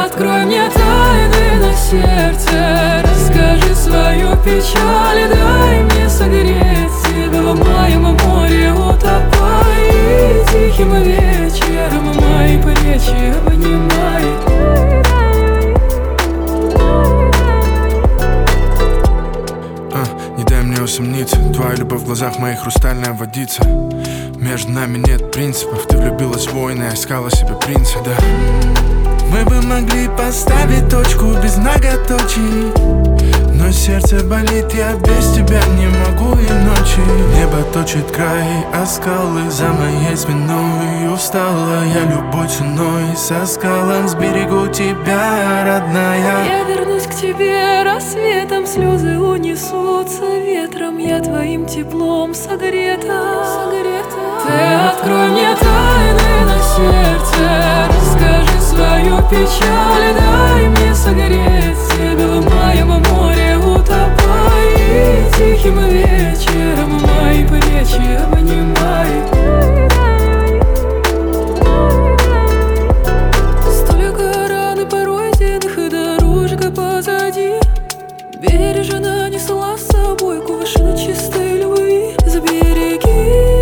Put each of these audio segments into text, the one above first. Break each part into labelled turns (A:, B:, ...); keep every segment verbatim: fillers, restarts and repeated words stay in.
A: открой мне тайны на сердце, расскажи свою печаль, дай мне согреть тебя в моем море, утопай. И тихим вечером мои плечи обнимай.
B: Не дай мне усомниться, твоя любовь в глазах моих хрустальная водица. Между нами нет принципов, ты влюбилась в воина, я искала себе принца, да. Мы бы могли поставить точку без многоточий, но сердце болит, я без тебя не могу и ночи. Небо точит край, а скалы за моей спиной. Устала я любой ценой, со скалам сберегу тебя, родная.
A: Я вернусь к тебе рассветом, слезы унесутся ветром, я твоим теплом согрета, согрета. Ты открой мне тайны на сердце, расскажи свою печаль, дай мне согреть тебя в моем море, утопай. И тихим вечером мои плечи обнимай. Столько ран и пройденных, дорожка позади, бережно несла с собой кувшин чистой любви. Забереги,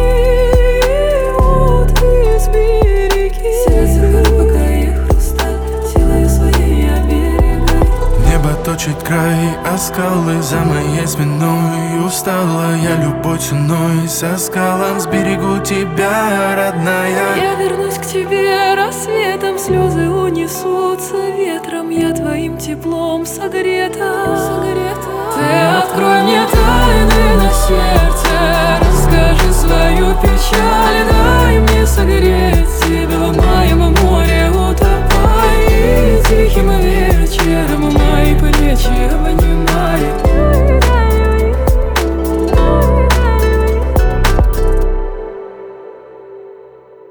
A: вот и сбереги сердце глубокое хрусталь, силой своей оберегай.
B: Небо точит край, а скалы за моей спиной. Устала я любой ценой, со скалам сберегу тебя, родная.
A: Я вернусь к тебе рассветом, слезы унесутся ветром, я твоим теплом согрета, согрета. Ты открой мне тайны на